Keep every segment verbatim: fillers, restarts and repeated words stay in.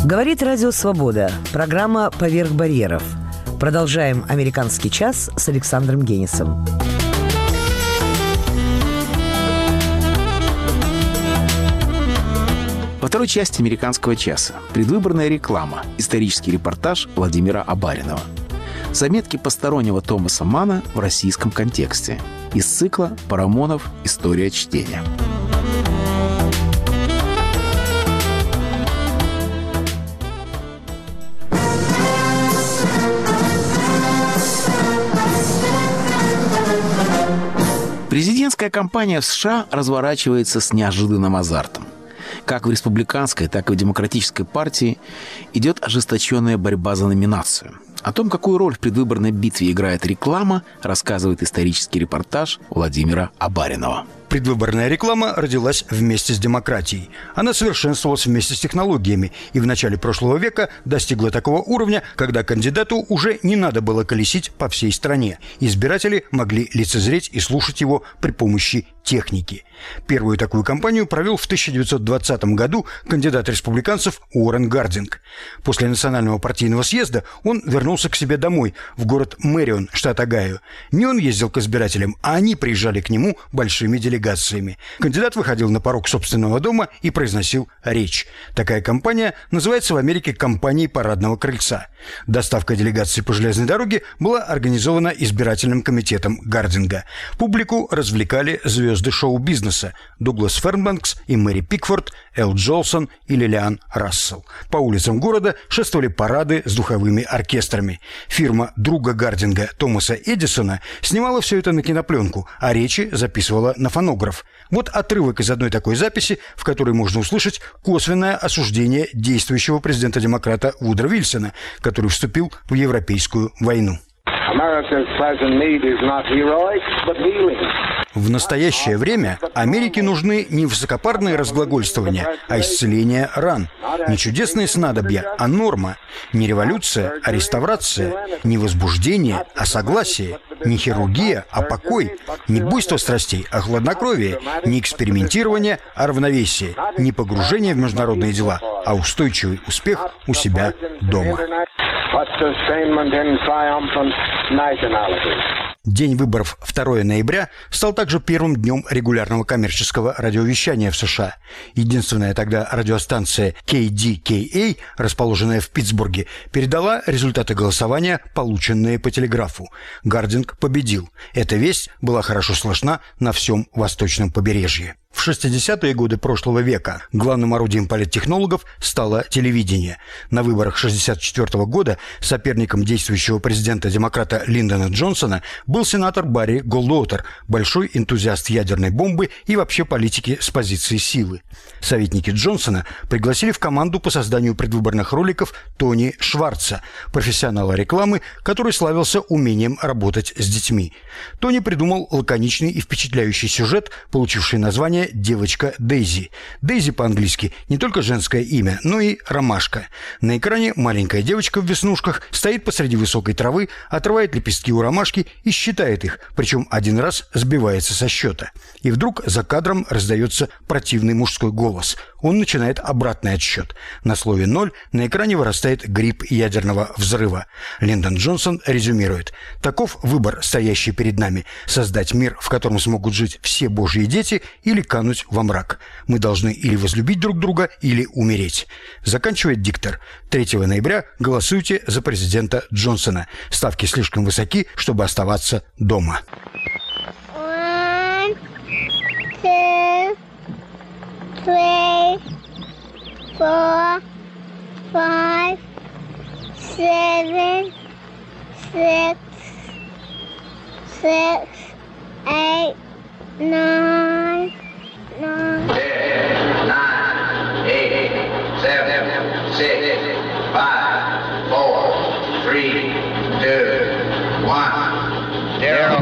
Говорит Радио Свобода. Программа «Поверх барьеров». Продолжаем «Американский час» с Александром Генисом. Во второй части «Американского часа» предвыборная реклама, исторический репортаж Владимира Абаринова. Заметки постороннего Томаса Манна в российском контексте. Из цикла «Парамонов. История чтения». Президентская кампания в США разворачивается с неожиданным азартом. Как в республиканской, так и в демократической партии идет ожесточенная борьба за номинацию. О том, какую роль в предвыборной битве играет реклама, рассказывает исторический репортаж Владимира Абаринова. Предвыборная реклама родилась вместе с демократией. Она совершенствовалась вместе с технологиями и в начале прошлого века достигла такого уровня, когда кандидату уже не надо было колесить по всей стране. Избиратели могли лицезреть и слушать его при помощи техники. Первую такую кампанию провел в тысяча девятьсот двадцатом году кандидат республиканцев Уоррен Гардинг. После национального партийного съезда он вернулся к себе домой, в город Мэрион, штат Огайо. Не он ездил к избирателям, а они приезжали к нему большими делегациями. Кандидат выходил на порог собственного дома и произносил речь. Такая кампания называется в Америке кампанией парадного крыльца. Доставка делегаций по железной дороге была организована избирательным комитетом Гардинга. Публику развлекали звезды шоу-бизнеса Дуглас Фернбанкс и Мэри Пикфорд, Эл Джолсон и Лилиан Рассел. По улицам города шествовали парады с духовыми оркестрами. Фирма друга Гардинга Томаса Эдисона снимала все это на кинопленку, а речи записывала на фонограф. Вот отрывок из одной такой записи, в которой можно услышать косвенное осуждение действующего президента-демократа Вудро Вильсона, который вступил в Европейскую войну. В настоящее время Америке нужны не высокопарные разглагольствования, а исцеление ран. Не чудесные снадобья, а норма. Не революция, а реставрация. Не возбуждение, а согласие. Не хирургия, а покой. Не буйство страстей, а хладнокровие. Не экспериментирование, а равновесие. Не погружение в международные дела, а устойчивый успех у себя дома. День выборов второго ноября стал также первым днем регулярного коммерческого радиовещания в США. Единственная тогда радиостанция кей ди кей эй, расположенная в Питтсбурге, передала результаты голосования, полученные по телеграфу. Гардинг победил. Эта весть была хорошо слышна на всем восточном побережье. В шестидесятые годы прошлого века главным орудием политтехнологов стало телевидение. На выборах шестьдесят четвёртого года соперником действующего президента-демократа Линдона Джонсона был сенатор Барри Голдуотер, большой энтузиаст ядерной бомбы и вообще политики с позиции силы. Советники Джонсона пригласили в команду по созданию предвыборных роликов Тони Шварца, профессионала рекламы, который славился умением работать с детьми. Тони придумал лаконичный и впечатляющий сюжет, получивший название «Девочка Дейзи». Дейзи по-английски не только женское имя, но и ромашка. На экране маленькая девочка в веснушках стоит посреди высокой травы, отрывает лепестки у ромашки и считает их, причем один раз сбивается со счета. И вдруг за кадром раздается противный мужской голос. Он начинает обратный отсчет. На слове «ноль» на экране вырастает гриб ядерного взрыва. Линдон Джонсон резюмирует: «Таков выбор, стоящий перед нами. Создать мир, в котором смогут жить все божьи дети, или кануть во мрак. Мы должны или возлюбить друг друга, или умереть». Заканчивает диктор. третьего ноября голосуйте за президента Джонсона. Ставки слишком высоки, чтобы оставаться дома. One, two, three, four, five, seven, six, six, eight, nine, nine. Ten, nine, eight, seven, six, five, four, three, two, one, zero.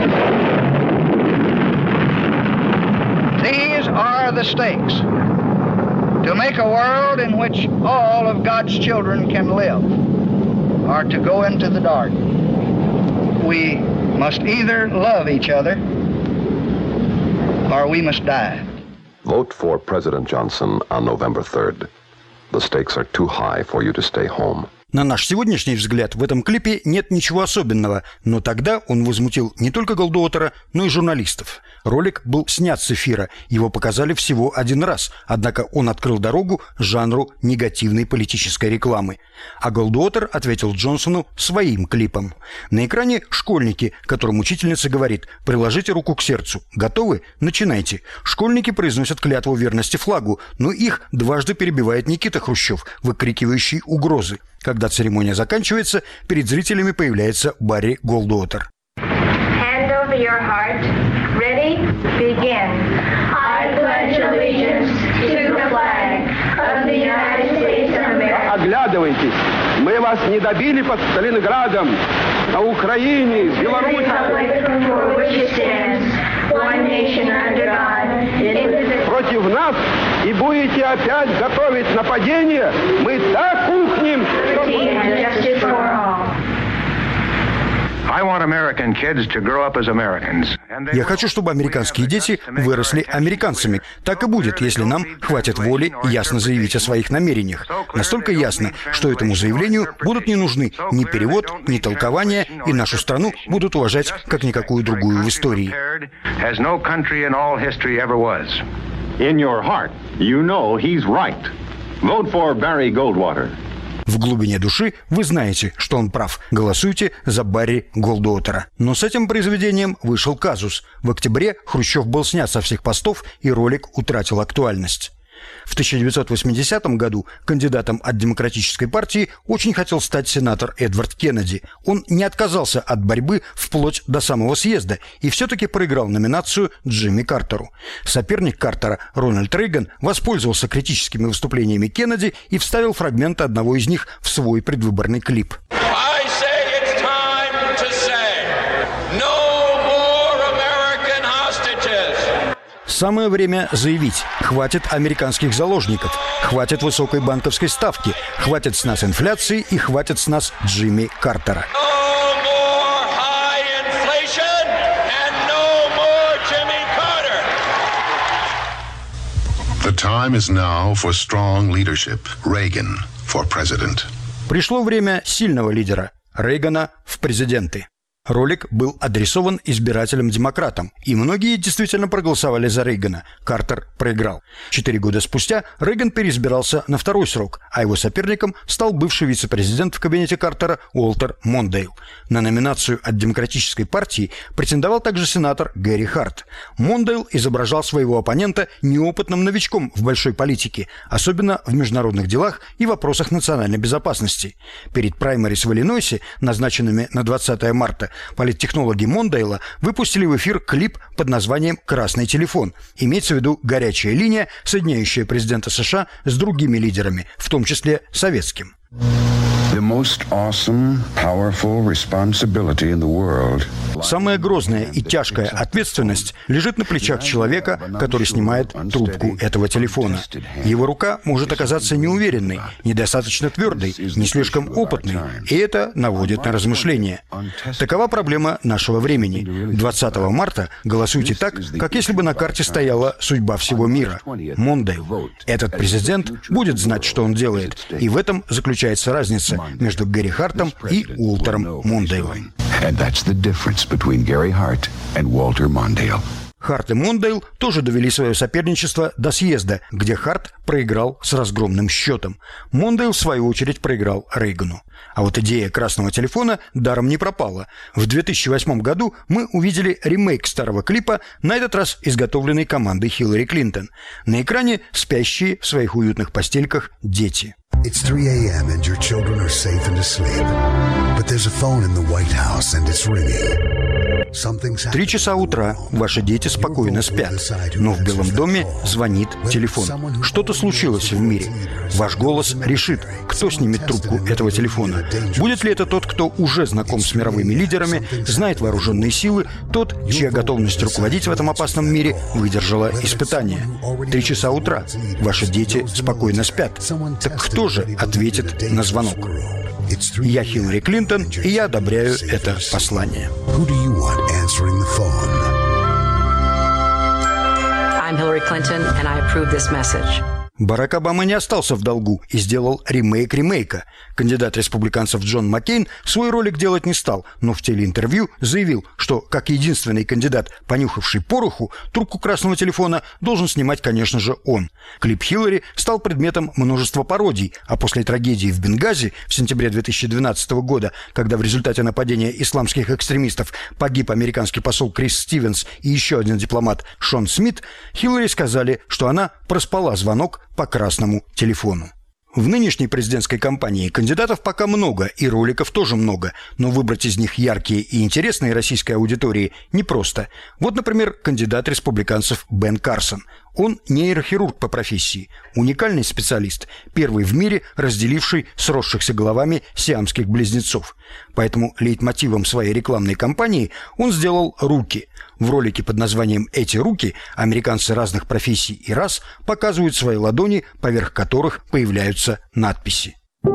These are the stakes. To make a world in which all of God's children can live, or to go into the dark. We must either love each other, or we must die. Vote for President Johnson on November third. The stakes are too high for you to stay home. На наш сегодняшний взгляд, в этом клипе нет ничего особенного, но тогда он возмутил не только Голдуотера, но и журналистов. Ролик был снят с эфира, его показали всего один раз, однако он открыл дорогу жанру негативной политической рекламы. А Голдуотер ответил Джонсону своим клипом. На экране школьники, которым учительница говорит: «Приложите руку к сердцу. Готовы? Начинайте». Школьники произносят клятву верности флагу, но их дважды перебивает Никита Хрущев, выкрикивающий угрозы. Когда церемония заканчивается, перед зрителями появляется Барри Голдуотер. Hand over your heart. Ready? Begin. I pledge allegiance to the flag of the United States of America. Оглядывайтесь, мы вас не добили под Сталинградом, на Украине, в Беларуси. Против нас и будете опять готовить нападение, мы так ухнем, Я хочу, чтобы американские дети выросли американцами. Так и будет, если нам хватит воли ясно заявить о своих намерениях. Настолько ясно, что этому заявлению будут не нужны ни перевод, ни толкование, и нашу страну будут уважать как никакую другую в истории. In your heart, you know he's right. Vote for Barry Goldwater. В глубине души вы знаете, что он прав. Голосуйте за Барри Голдуотера. Но с этим произведением вышел казус. В октябре Хрущев был снят со всех постов, и ролик утратил актуальность. В тысяча девятьсот восьмидесятом году кандидатом от Демократической партии очень хотел стать сенатор Эдвард Кеннеди. Он не отказался от борьбы вплоть до самого съезда и все-таки проиграл номинацию Джимми Картеру. Соперник Картера, Рональд Рейган, воспользовался критическими выступлениями Кеннеди и вставил фрагменты одного из них в свой предвыборный клип. Самое время заявить: хватит американских заложников, хватит высокой банковской ставки, хватит с нас инфляции и хватит с нас Джимми Картера. The time is now for strong leadership. Reagan for president. Пришло время сильного лидера – Рейгана в президенты. Ролик был адресован избирателям-демократам, и многие действительно проголосовали за Рейгана. Картер проиграл. Четыре года спустя Рейган переизбирался на второй срок, а его соперником стал бывший вице-президент в кабинете Картера Уолтер Мондейл. На номинацию от Демократической партии претендовал также сенатор Гэри Харт. Мондейл изображал своего оппонента неопытным новичком в большой политике, особенно в международных делах и вопросах национальной безопасности. Перед праймерис в Иллинойсе, назначенными на двадцатое марта, политтехнологи Мондейла выпустили в эфир клип под названием «Красный телефон». Имеется в виду горячая линия, соединяющая президента США с другими лидерами, в том числе советским. Самая грозная и тяжкая ответственность лежит на плечах человека, который снимает трубку этого телефона. Его рука может оказаться неуверенной, недостаточно твердой, не слишком опытной, и это наводит на размышления. Такова проблема нашего времени. двадцатого марта голосуйте так, как если бы на карте стояла судьба всего мира. Мондейл. Этот президент будет знать, что он делает, и в этом заключается разница между Гэри Хартом и Уолтером Мондейлом. Харт и Мондейл тоже довели свое соперничество до съезда, где Харт проиграл с разгромным счетом. Мондейл, в свою очередь, проиграл Рейгану. А вот идея красного телефона даром не пропала. В две тысячи восьмом году мы увидели ремейк старого клипа, на этот раз изготовленный командой Хиллари Клинтон. На экране спящие в своих уютных постельках дети. It's three a.m. and your children are safe and asleep. But there's a phone in the White House and it's ringing. Три часа утра, ваши дети спокойно спят, но в Белом доме звонит телефон. Что-то случилось в мире. Ваш голос решит, кто снимет трубку этого телефона. Будет ли это тот, кто уже знаком с мировыми лидерами, знает вооруженные силы, тот, чья готовность руководить в этом опасном мире выдержала испытание. Три часа утра, ваши дети спокойно спят. Так кто же ответит на звонок? Я Хиллари Клинтон, и я одобряю это послание. I'm Hillary Clinton, and I approve this message. Барак Обама не остался в долгу и сделал ремейк ремейка. Кандидат республиканцев Джон Маккейн свой ролик делать не стал, но в телеинтервью заявил, что как единственный кандидат, понюхавший пороху, трубку красного телефона должен снимать, конечно же, он. Клип Хиллари стал предметом множества пародий, а после трагедии в Бенгази в сентябре две тысячи двенадцатого года, когда в результате нападения исламских экстремистов погиб американский посол Крис Стивенс и еще один дипломат Шон Смит, Хиллари сказали, что она проспала звонок по красному телефону. В нынешней президентской кампании кандидатов пока много, и роликов тоже много, но выбрать из них яркие и интересные российской аудитории непросто. Вот, например, кандидат республиканцев Бен Карсон. Он нейрохирург по профессии, уникальный специалист, первый в мире, разделивший сросшихся головами сиамских близнецов. Поэтому лейтмотивом своей рекламной кампании он сделал руки. В ролике под названием «Эти руки» американцы разных профессий и рас показывают свои ладони, поверх которых появляются надписи.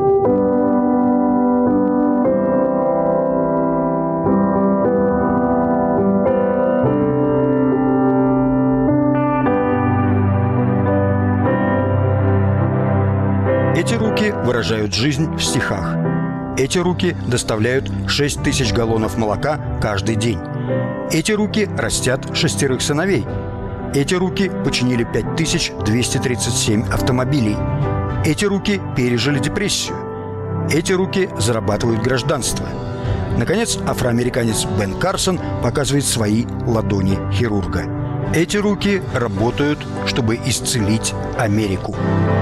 Эти руки выражают жизнь в стихах. Эти руки доставляют шесть тысяч галлонов молока каждый день. Эти руки растят шестерых сыновей. Эти руки починили пять тысяч двести тридцать семь автомобилей. Эти руки пережили депрессию. Эти руки зарабатывают гражданство. Наконец, афроамериканец Бен Карсон показывает свои ладони хирурга. Эти руки работают, чтобы исцелить Америку.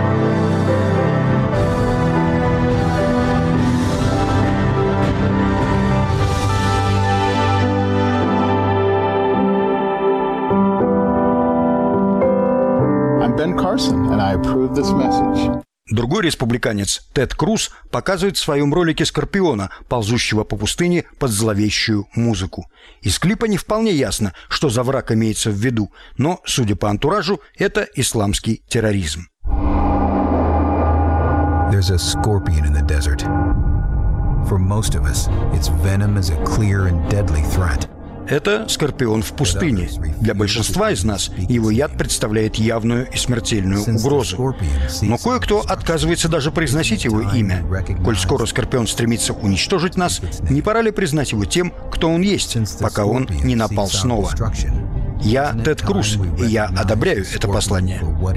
Ben Carson, and I approve this message. Другой республиканец, Тед Круз, показывает в своем ролике скорпиона, ползущего по пустыне под зловещую музыку. Из клипа не вполне ясно, что за враг имеется в виду, но, судя по антуражу, это исламский терроризм. There's a scorpion in the desert. For most of us, its venom is a clear and deadly threat. Это скорпион в пустыне. Для большинства из нас его яд представляет явную и смертельную угрозу. Но кое-кто отказывается даже произносить его имя. Коль скоро скорпион стремится уничтожить нас, не пора ли признать его тем, кто он есть, пока он не напал снова? Я Тед Круз, и я одобряю это послание.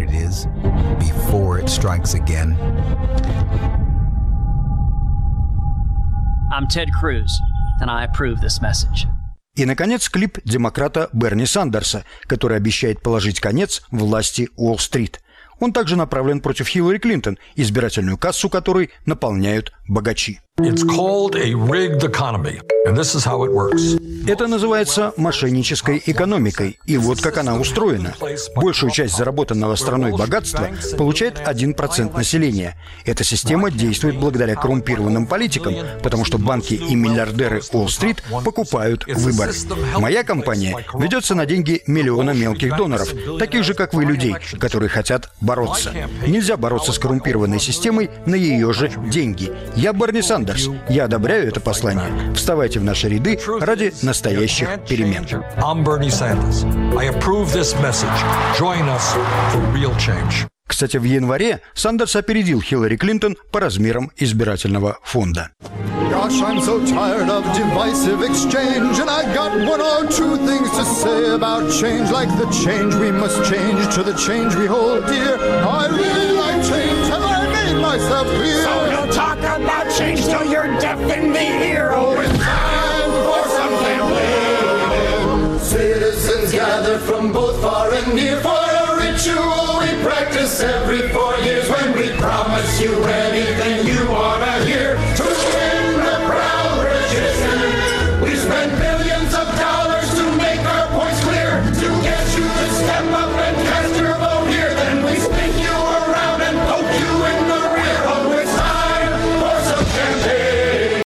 I'm Ted Cruz, and I approve this message. И, наконец, клип демократа Берни Сандерса, который обещает положить конец власти Уолл-стрит. Он также направлен против Хиллари Клинтон, избирательную кассу которой наполняют богачи. It's called a rigged economy, and this is how it works. Это называется мошеннической экономикой, и вот как она устроена. Большую часть заработанного страной богатства получает один процент населения. Эта система действует благодаря коррумпированным политикам, потому что банки и миллиардеры Уолл-стрит покупают выборы. Моя компания ведется на деньги миллиона мелких доноров, таких же, как вы, людей, которые хотят бороться. Нельзя бороться с коррумпированной системой на ее же деньги. Я Берни Сандерс. Я одобряю это послание. Вставайте в наши ряды ради настоящих перемен. I'm Bernie Sanders. I approve this message. Join us for real change. Кстати, в январе Сандерс опередил Хиллари Клинтон по размерам избирательного фонда. Gosh, I'm so tired of divisive exchange, and I got one or two things to say about change, like the change we must change to the change we hold dear. I really like change, have I made myself clear? So you'll talk about change till you're deaf in the ear. Oh, it's time for some campaign. Citizens gather from both far and near for a ritual we practice every four years when we promise you anything you wanna hear. To win the proud British, we spend